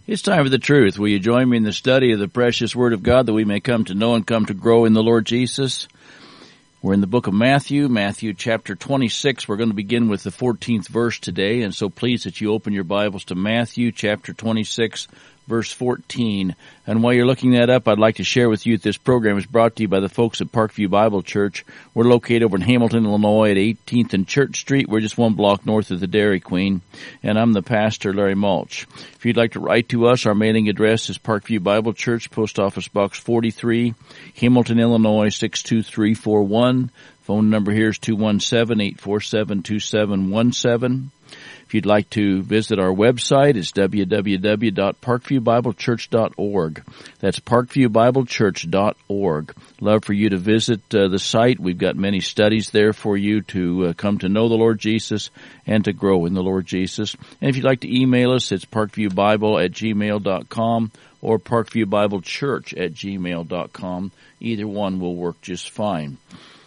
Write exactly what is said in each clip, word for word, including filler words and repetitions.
It's time for the truth. Will you join me in the study of the precious Word of God that we may come to know and come to grow in the Lord Jesus? We're in the book of Matthew, Matthew chapter twenty-six. We're going to begin with the fourteenth verse today, and so please that you open your Bibles to Matthew chapter twenty-six, verse fourteen. And while you're looking that up, I'd like to share with you that this program is brought to you by the folks at Parkview Bible Church. We're located over in Hamilton, Illinois at eighteenth and Church Street. We're just one block north of the Dairy Queen, and I'm the pastor, Larry Mulch. If you'd like to write to us, our mailing address is Parkview Bible Church, Post Office Box forty-three, Hamilton, Illinois six two three four one. Phone number here is two one seven, eight four seven, two seven one seven. If you'd like to visit our website, it's w w w dot parkview bible church dot org. That's parkview bible church dot org. Love for you to visit uh, the site. We've got many studies there for you to uh, come to know the Lord Jesus and to grow in the Lord Jesus. And if you'd like to email us, it's parkviewbible at gmail dot com or parkviewbiblechurch at gmail dot com. Either one will work just fine.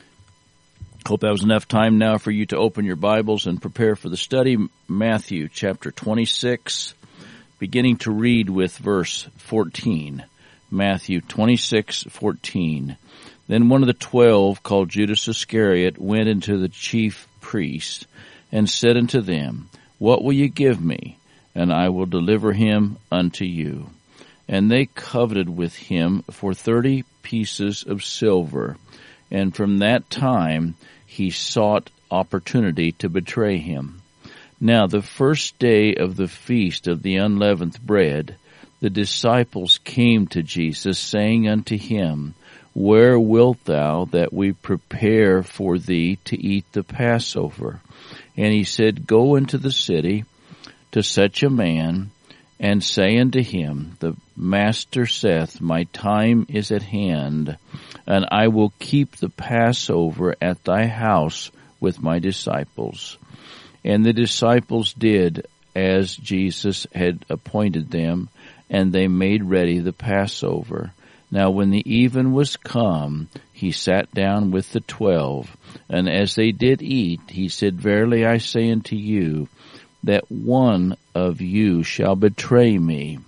Hope that was enough time now for you to open your Bibles and prepare for the study. Matthew chapter twenty-six, beginning to read with verse fourteen. Matthew twenty-six, fourteen. Then one of the twelve, called Judas Iscariot, went into the chief priests and said unto them, What will you give me? And I will deliver him unto you. And they coveted with him for thirty pieces of silver. And from that time he sought opportunity to betray him. Now the first day of the feast of the unleavened bread, the disciples came to Jesus, saying unto him, Where wilt thou that we prepare for thee to eat the Passover? And he said, Go into the city to such a man, and say unto him, The Master saith, My time is at hand, and I will keep the Passover at thy house with my disciples. And the disciples did as Jesus had appointed them, and they made ready the Passover. Now when the even was come, he sat down with the twelve, and as they did eat, he said, Verily I say unto you, that one of you shall betray me.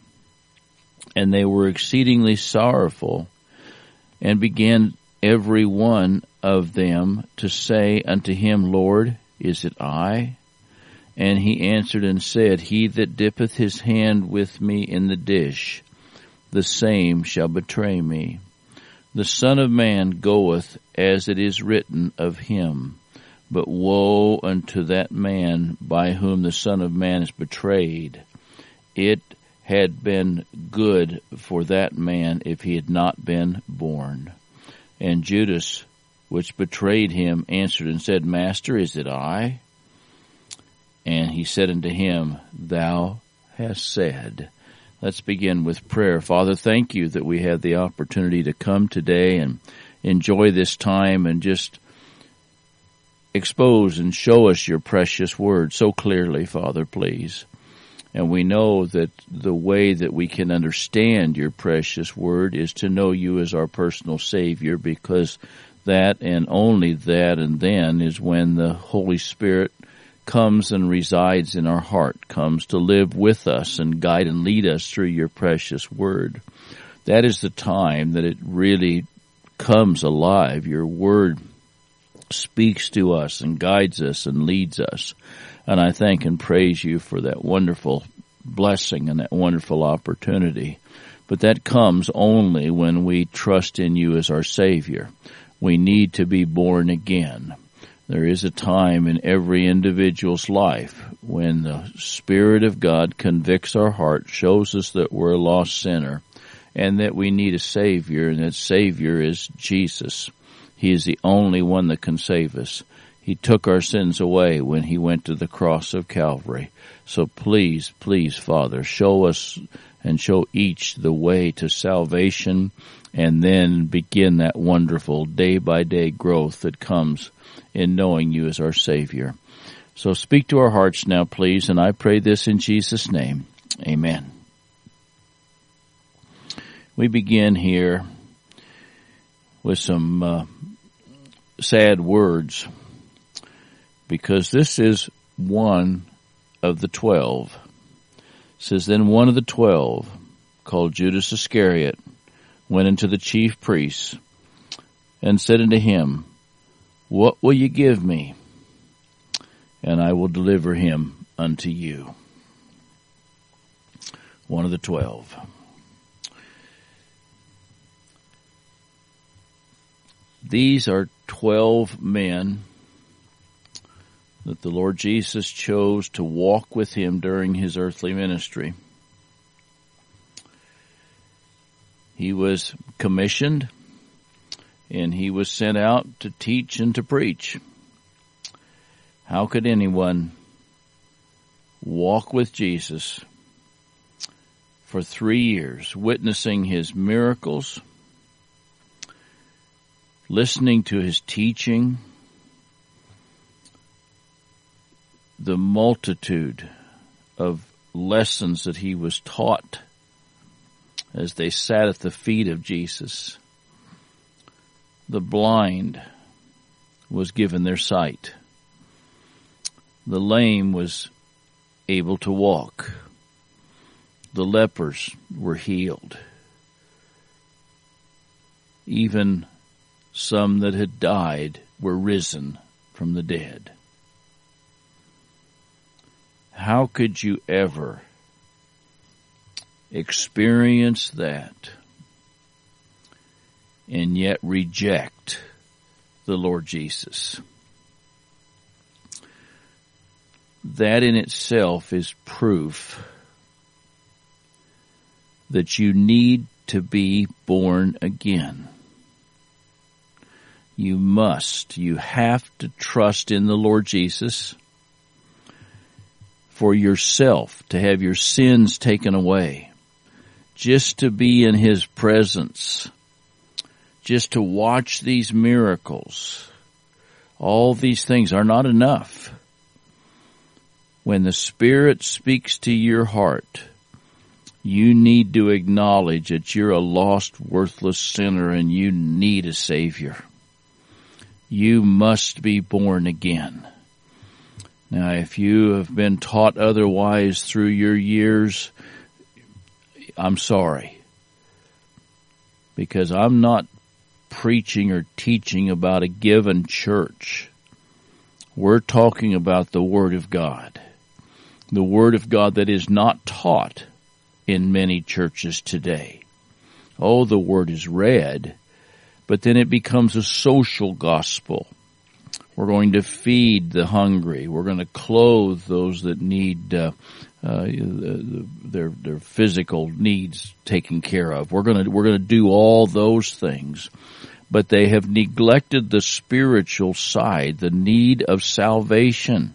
And they were exceedingly sorrowful, and began every one of them to say unto him, Lord, is it I? And he answered and said, He that dippeth his hand with me in the dish, the same shall betray me. The Son of Man goeth as it is written of him. But woe unto that man by whom the Son of Man is betrayed. It had been good for that man if he had not been born. And Judas, which betrayed him, answered and said, Master, is it I? And he said unto him, Thou hast said. Let's begin with prayer. Father, thank you that we have the opportunity to come today and enjoy this time and just expose and show us your precious word so clearly, Father, please. And we know that the way that we can understand your precious word is to know you as our personal Savior, because that and only that and then is when the Holy Spirit comes and resides in our heart, comes to live with us and guide and lead us through your precious word. That is the time that it really comes alive. Your word speaks to us and guides us and leads us. And I thank and praise you for that wonderful blessing and that wonderful opportunity. But that comes only when we trust in you as our Savior. We need to be born again. There is a time in every individual's life when the Spirit of God convicts our heart, shows us that we're a lost sinner, and that we need a Savior, and that Savior is Jesus. He is the only one that can save us. He took our sins away when he went to the cross of Calvary. So please, please, Father, show us and show each the way to salvation, and then begin that wonderful day-by-day growth that comes in knowing you as our Savior. So speak to our hearts now, please, and I pray this in Jesus' name. Amen. We begin here with some uh, sad words, because this is one of the twelve. says, then one of the twelve, called Judas Iscariot, went into the chief priests and said unto him, what will you give me? And I will deliver him unto you. One of the twelve. These are twelve men that the Lord Jesus chose to walk with him during his earthly ministry. He was commissioned and he was sent out to teach and to preach. How could anyone walk with Jesus for three years, witnessing his miracles, listening to his teaching, the multitude of lessons that he was taught as they sat at the feet of Jesus? The blind was given their sight. The lame was able to walk. The lepers were healed. Even some that had died were risen from the dead. How could you ever experience that and yet reject the Lord Jesus? That in itself is proof that you need to be born again. You must, you have to trust in the Lord Jesus for yourself, to have your sins taken away, just to be in his presence, just to watch these miracles. All these things are not enough. When the Spirit speaks to your heart, you need to acknowledge that you're a lost, worthless sinner and you need a Savior. You must be born again. Now, if you have been taught otherwise through your years, I'm sorry. Because I'm not preaching or teaching about a given church. We're talking about the Word of God. The Word of God that is not taught in many churches today. Oh, the Word is read, but then it becomes a social gospel. We're going to feed the hungry. We're going to clothe those that need uh, uh, their their physical needs taken care of. We're going to we're going to do all those things, but they have neglected the spiritual side, the need of salvation.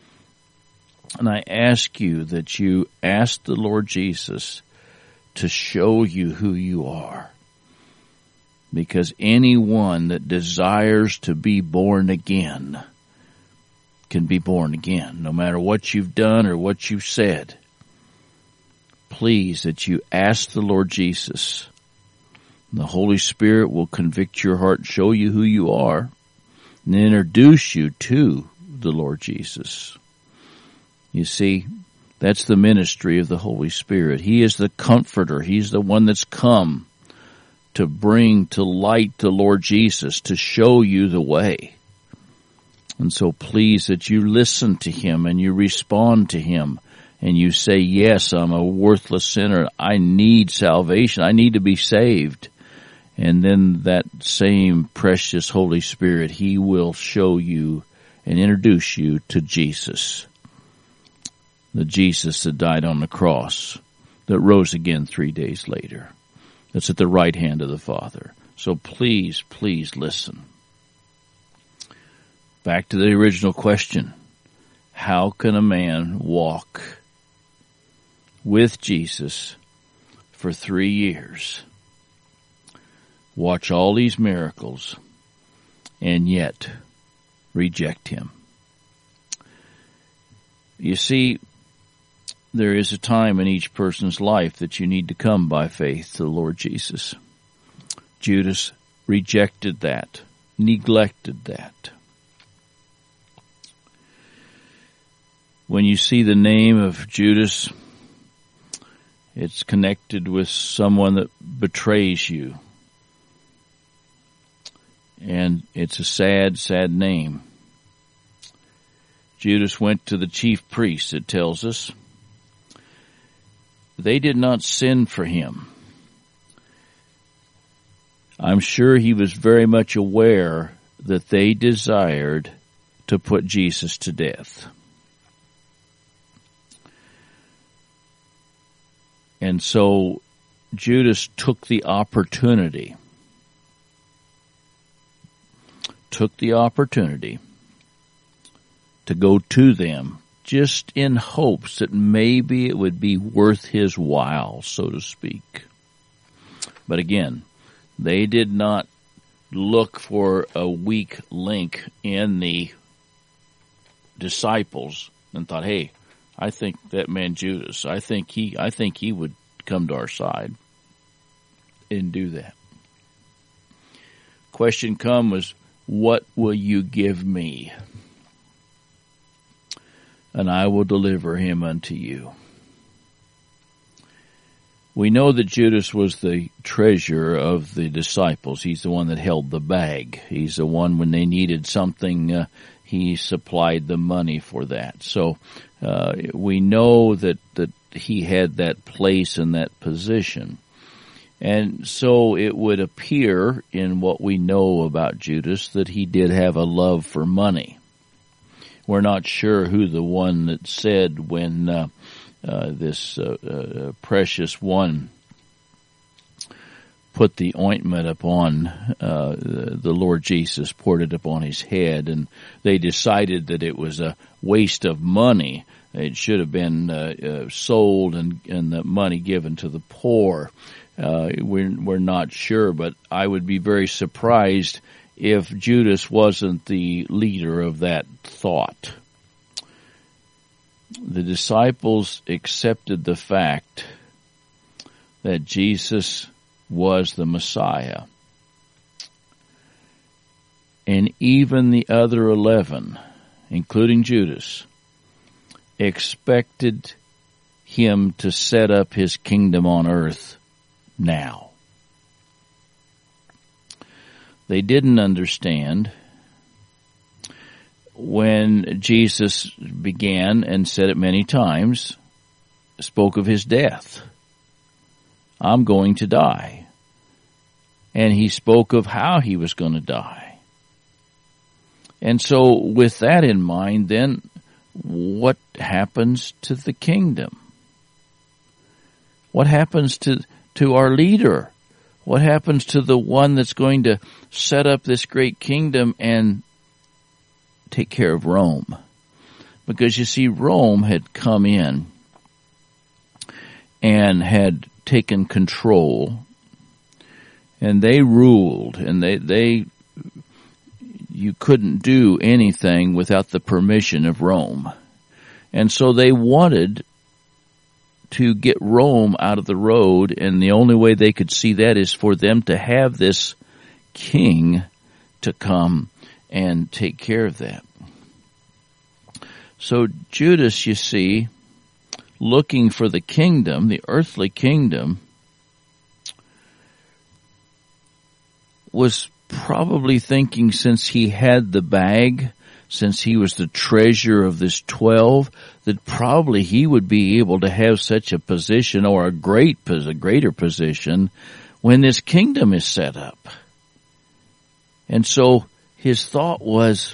And I ask you that you ask the Lord Jesus to show you who you are. Because anyone that desires to be born again can be born again, no matter what you've done or what you've said. Please, that you ask the Lord Jesus. The Holy Spirit will convict your heart, show you who you are, and introduce you to the Lord Jesus. You see, that's the ministry of the Holy Spirit. He is the comforter. He's the one that's come to bring to light the Lord Jesus, to show you the way. And so please that you listen to him and you respond to him and you say, yes, I'm a worthless sinner. I need salvation. I need to be saved. And then that same precious Holy Spirit, he will show you and introduce you to Jesus. The Jesus that died on the cross, that rose again three days later. That's at the right hand of the Father. So please, please listen. Back to the original question. How can a man walk with Jesus for three years, watch all these miracles, and yet reject him? You see, there is a time in each person's life that you need to come by faith to the Lord Jesus. Judas rejected that, neglected that. When you see the name of Judas It's connected with someone that betrays you. And it's a sad, sad name. Judas went to the chief priests, it tells us. They did not send for him. I'm sure he was very much aware that they desired to put Jesus to death. And so Judas took the opportunity, took the opportunity to go to them just in hopes that maybe it would be worth his while, so to speak. But again, they did not look for a weak link in the disciples and thought, hey, I think that man Judas, I think he, I think he would come to our side and do that. Question come was, what will you give me? And I will deliver him unto you. We know that Judas was the treasurer of the disciples. He's the one that held the bag. He's the one when they needed something, uh, he supplied the money for that. So uh, we know that, that he had that place and that position. And so it would appear in what we know about Judas that he did have a love for money. We're not sure who the one that said when uh, uh, this uh, uh, precious one put the ointment upon uh, the Lord Jesus, poured it upon his head, and they decided that it was a waste of money. It should have been uh, uh, sold and, and the money given to the poor. Uh, we're, we're not sure, but I would be very surprised if Judas wasn't the leader of that thought. The disciples accepted the fact that Jesus was the Messiah. And even the other eleven, including Judas, expected him to set up his kingdom on earth now. They didn't understand when Jesus began and said it many times, spoke of his death. I'm going to die. And he spoke of how he was going to die. And so with that in mind, then what happens to the kingdom? What happens to, to our leader? What happens to the one that's going to set up this great kingdom and take care of Rome? Because you see, Rome had come in and had taken control, and they ruled, and they, they, you couldn't do anything without the permission of Rome. And so they wanted to get Rome out of the road, and the only way they could see that is for them to have this king to come and take care of that. So Judas, you see, looking for the kingdom, the earthly kingdom, was probably thinking, since he had the bag, since he was the treasurer of this twelve, that probably he would be able to have such a position, or a great, a greater position, when this kingdom is set up. And so his thought was,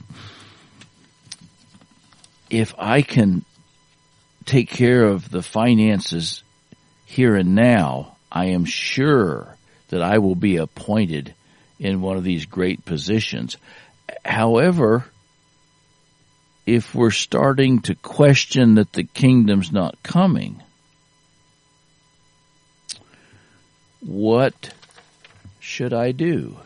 if I can take care of the finances here and now, I am sure that I will be appointed in one of these great positions. However, if we're starting to question that the kingdom's not coming, what should I do?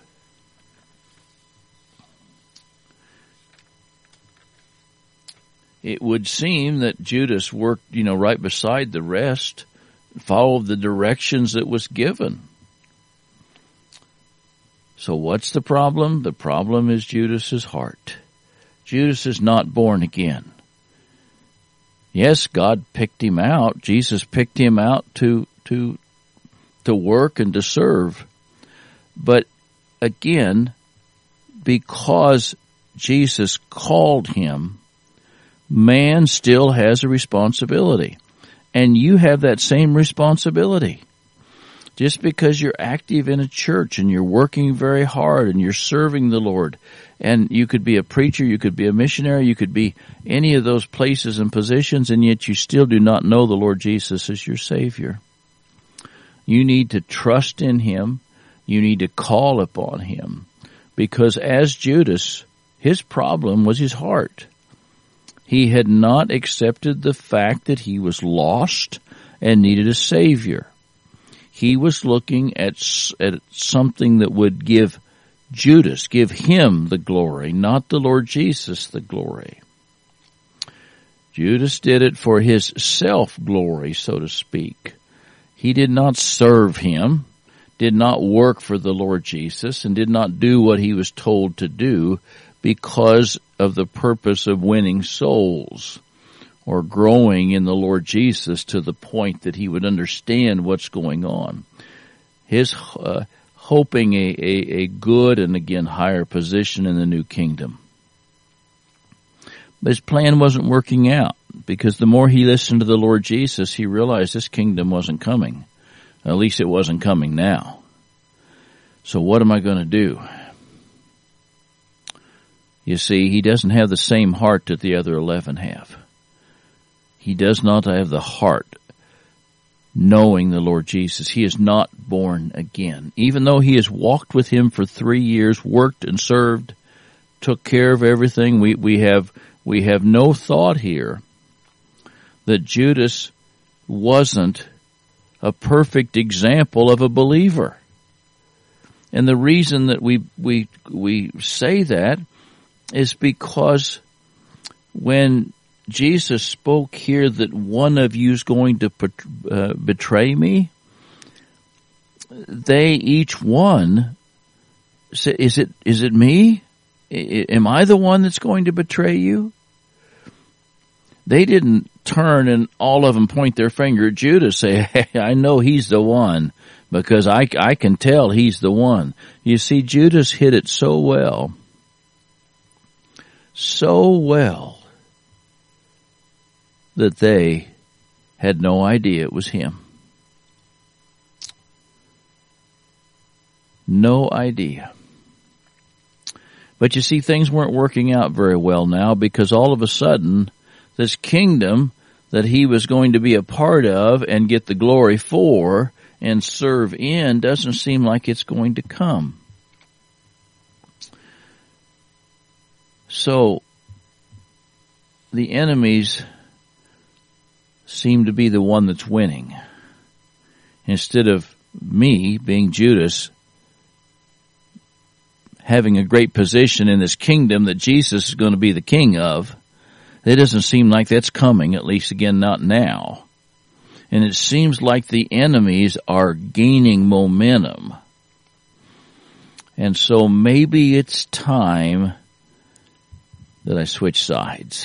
It would seem that Judas worked, you know, right beside the rest, followed the directions that was given. So what's the problem? The problem is Judas's heart. Judas is not born again. Yes, God picked him out. Jesus picked him out to, to to work and to serve. But again, because Jesus called him, man still has a responsibility. And you have that same responsibility. Just because you're active in a church and you're working very hard and you're serving the Lord, and you could be a preacher, you could be a missionary, you could be any of those places and positions, and yet you still do not know the Lord Jesus as your Savior. You need to trust in him. You need to call upon him. Because as Judas, his problem was his heart. He had not accepted the fact that he was lost and needed a Savior. He was looking at, at something that would give Judas, give him the glory, not the Lord Jesus the glory. Judas did it for his self-glory, so to speak. He did not serve him, did not work for the Lord Jesus, and did not do what he was told to do because of the purpose of winning souls or growing in the Lord Jesus to the point that he would understand what's going on. His uh, hoping a, a, a good and again higher position in the new kingdom. But his plan wasn't working out because the more he listened to the Lord Jesus, he realized this kingdom wasn't coming. At least it wasn't coming now. So what am I going to do? You see, he doesn't have the same heart that the other eleven have. He does not have the heart knowing the Lord Jesus. He is not born again. Even though he has walked with him for three years, worked and served, took care of everything, we, we have, we have no thought here that Judas wasn't a perfect example of a believer. And the reason that we, we, we say that is because when Jesus spoke here that one of you is going to uh, betray me, they each one said, is it, is it me? I, am I the one that's going to betray you? They didn't turn and all of them point their finger at Judas, say, hey, I know he's the one because I, I can tell he's the one. You see, Judas hit it so well, so well, that they had no idea it was him. No idea. But you see, things weren't working out very well now because all of a sudden, this kingdom that he was going to be a part of and get the glory for and serve in doesn't seem like it's going to come. So, the enemies seem to be the one that's winning. Instead of me, being Judas, having a great position in this kingdom that Jesus is going to be the king of, it doesn't seem like that's coming, at least again not now. And it seems like the enemies are gaining momentum. And so maybe it's time that I switch sides.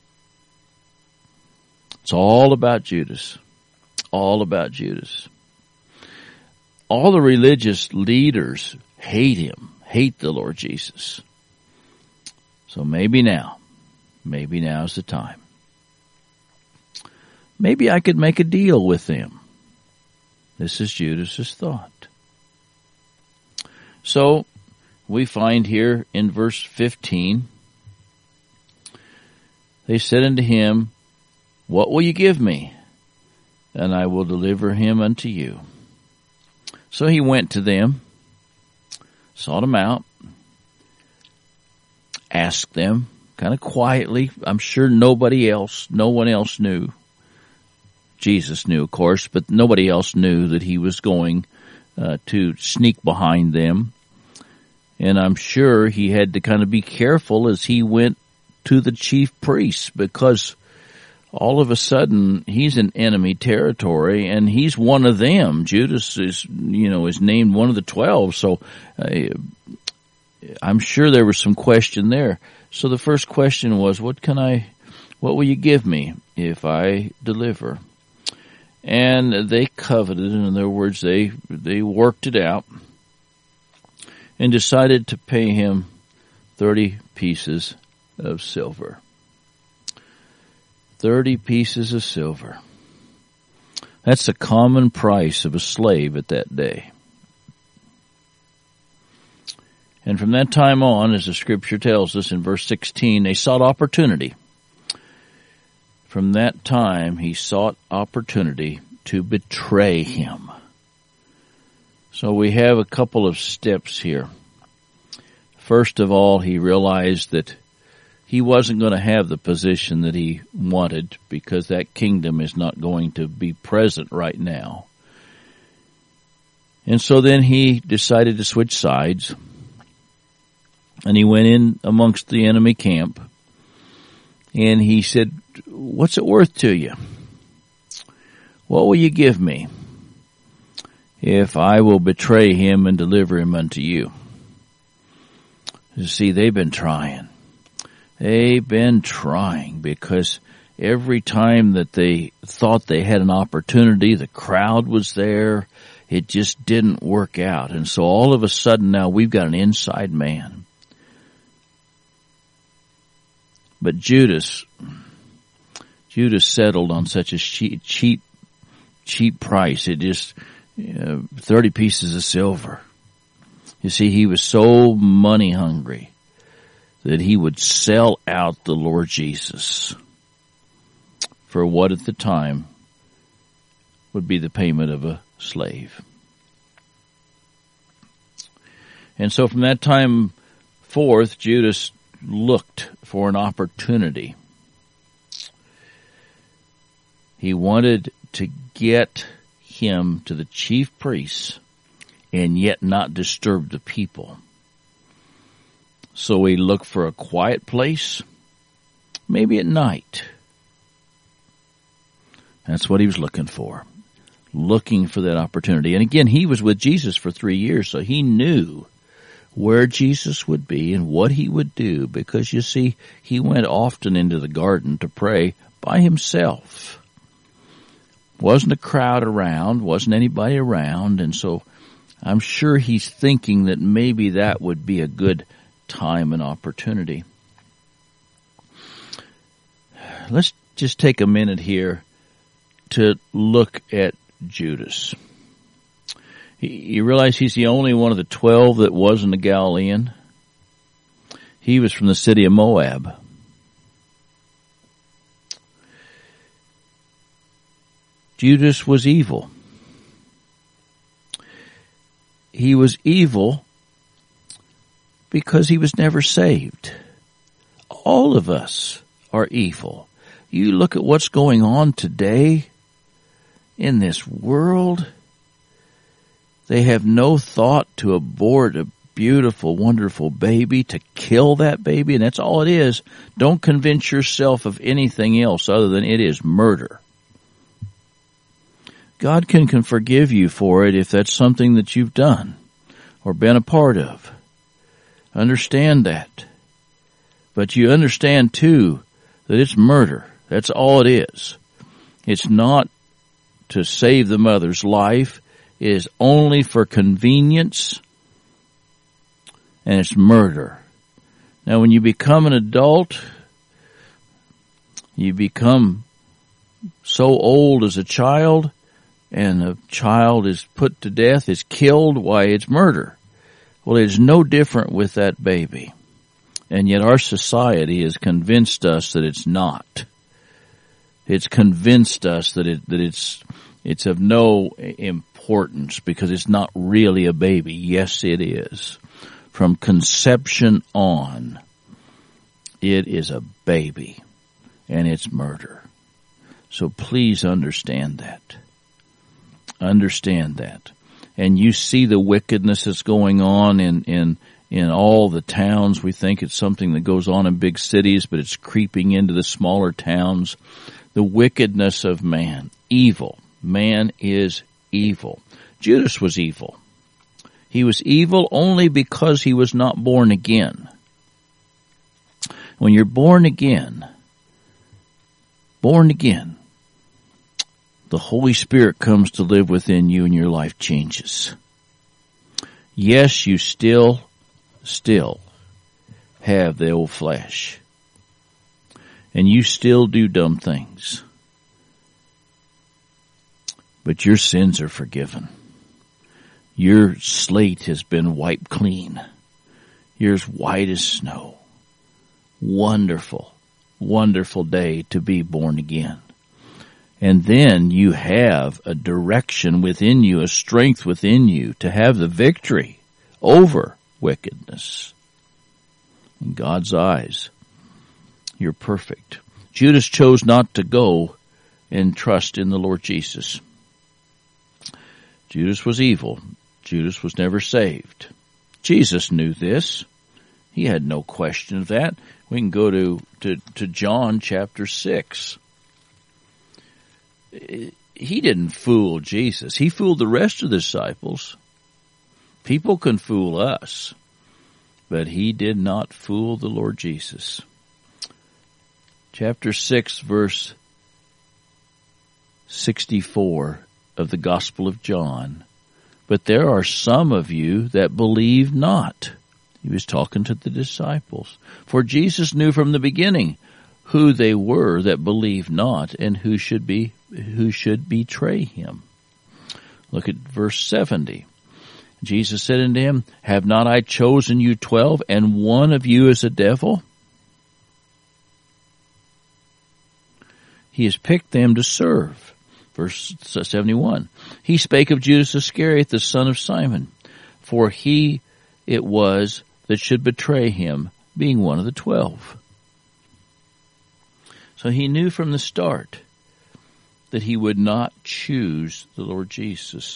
It's all about Judas. All about Judas. All the religious leaders hate him, hate the Lord Jesus. So maybe now, maybe now's the time. Maybe I could make a deal with them. This is Judas's thought. So we find here in verse fifteen, they said unto him, what will you give me? And I will deliver him unto you. So he went to them, sought them out, asked them kind of quietly. I'm sure nobody else, no one else knew. Jesus knew, of course, but nobody else knew that he was going uh, to sneak behind them. And I'm sure he had to kind of be careful as he went to the chief priests because all of a sudden, he's in enemy territory, and he's one of them. Judas is, you know, is named one of the twelve, so uh, I'm sure there was some question there. So the first question was, what can I, what will you give me if I deliver? And they coveted, in other words, they, they worked it out and decided to pay him thirty pieces of silver. Thirty pieces of silver. That's the common price of a slave at that day. And from that time on, as the scripture tells us in verse sixteen, they sought opportunity. From that time, he sought opportunity to betray him. So we have a couple of steps here. First of all, he realized that he wasn't going to have the position that he wanted because that kingdom is not going to be present right now. And so then he decided to switch sides, and he went in amongst the enemy camp, and he said, "What's it worth to you? What will you give me if I will betray him and deliver him unto you?" You see, they've been trying. They've been trying because every time that they thought they had an opportunity, the crowd was there. It just didn't work out. And so all of a sudden now we've got an inside man. But Judas, Judas settled on such a cheap, cheap, cheap price. It just, you know, thirty pieces of silver. You see, he was so money hungry that he would sell out the Lord Jesus for what at the time would be the payment of a slave. And so from that time forth, Judas looked for an opportunity. He wanted to get him to the chief priests and yet not disturb the people. So he looked for a quiet place, maybe at night. That's what he was looking for, looking for that opportunity. And again, he was with Jesus for three years, so he knew where Jesus would be and what he would do, because you see, he went often into the garden to pray by himself. Wasn't a crowd around, wasn't anybody around, and so I'm sure he's thinking that maybe that would be a good time and opportunity. Let's just take a minute here to look at Judas. You realize he's the only one of the twelve that wasn't a Galilean. He was from the city of Moab. Judas was evil. He was evil because he was never saved. All of us are evil. You look at what's going on today in this world. They have no thought to abort a beautiful, wonderful baby, to kill that baby, and that's all it is. Don't convince yourself of anything else other than it is murder. God can, can forgive you for it if that's something that you've done or been a part of. Understand that. But you understand, too, that it's murder. That's all it is. It's not to save the mother's life. It is only for convenience, and it's murder. Now, when you become an adult, you become so old as a child, and a child is put to death, is killed, why, it's murder. Well, it's no different with that baby. And yet our society has convinced us that it's not. It's convinced us that it, that it's, it's of no importance because it's not really a baby. Yes, it is. From conception on, it is a baby, and it's murder. So please understand that. Understand that. And you see the wickedness that's going on in, in, in all the towns. We think it's something that goes on in big cities, but it's creeping into the smaller towns. The wickedness of man. Evil. Man is evil. Judas was evil. He was evil only because he was not born again. When you're born again, born again, the Holy Spirit comes to live within you and your life changes. Yes, you still, still have the old flesh. And you still do dumb things. But your sins are forgiven. Your slate has been wiped clean. You're as white as snow. Wonderful, wonderful day to be born again. And then you have a direction within you, a strength within you to have the victory over wickedness. In God's eyes, you're perfect. Judas chose not to go and trust in the Lord Jesus. Judas was evil. Judas was never saved. Jesus knew this. He had no question of that. We can go to, to, to John chapter six. He didn't fool Jesus. He fooled the rest of the disciples. People can fool us, but he did not fool the Lord Jesus. Chapter six, verse sixty-four of the Gospel of John. But there are some of you that believe not. He was talking to the disciples. For Jesus knew from the beginning who they were that believed not and who should be, who should betray him. Look at verse seventy. Jesus said unto him, have not I chosen you twelve, and one of you is a devil? He has picked them to serve. Verse seventy-one. He spake of Judas Iscariot, the son of Simon, for he it was that should betray him, being one of the twelve. So he knew from the start that he would not choose the Lord Jesus.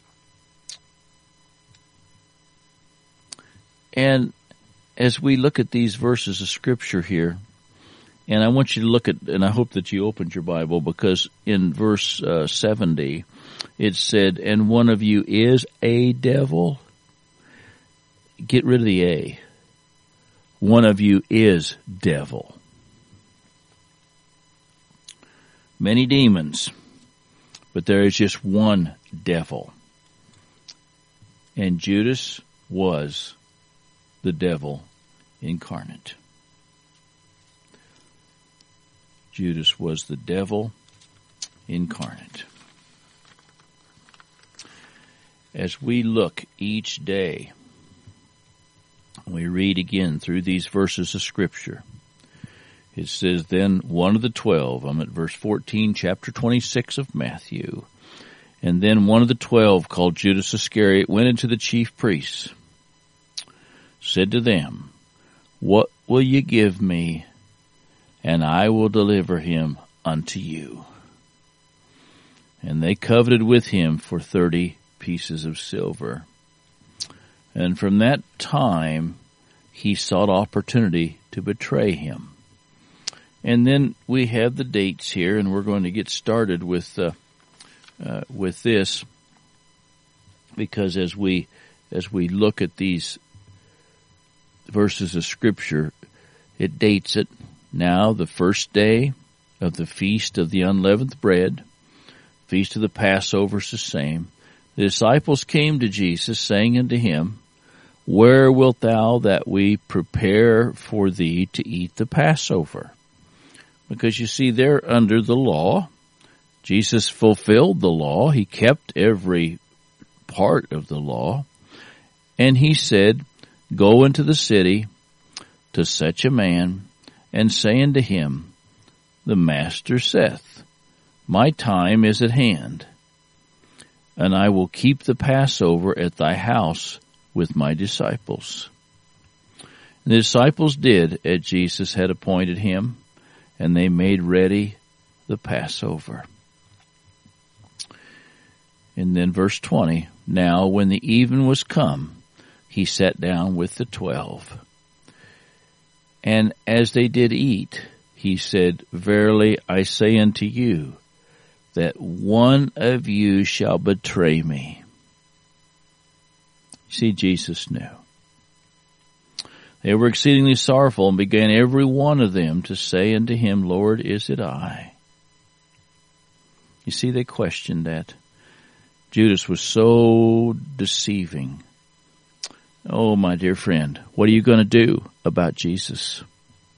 And as we look at these verses of Scripture here, and I want you to look at, and I hope that you opened your Bible, because in verse uh, seventy, it said, and one of you is a devil. Get rid of the A. One of you is devil. Many demons, but there is just one devil. And Judas was the devil incarnate. Judas was the devil incarnate. As we look each day, we read again through these verses of Scripture. It says, then one of the twelve, I'm at verse fourteen, chapter twenty-six of Matthew, and then one of the twelve, called Judas Iscariot, went into the chief priests, said to them, what will you give me, and I will deliver him unto you? And they coveted with him for thirty pieces of silver. And from that time, he sought opportunity to betray him. And then we have the dates here, and we're going to get started with uh, uh, with this, because as we as we look at these verses of Scripture, it dates it. Now the first day of the feast of the unleavened bread, feast of the Passover is the same. The disciples came to Jesus, saying unto him, where wilt thou that we prepare for thee to eat the Passover? Because you see, they're under the law. Jesus fulfilled the law. He kept every part of the law. And he said, go into the city to such a man, and say unto him, the Master saith, my time is at hand, and I will keep the Passover at thy house with my disciples. And the disciples did as Jesus had appointed him, and they made ready the Passover. And then verse twenty, now when the even was come, he sat down with the twelve. And as they did eat, he said, verily I say unto you, that one of you shall betray me. See, Jesus knew. They were exceedingly sorrowful, and began every one of them to say unto him, Lord, is it I? You see, they questioned that. Judas was so deceiving. Oh, my dear friend, what are you going to do about Jesus?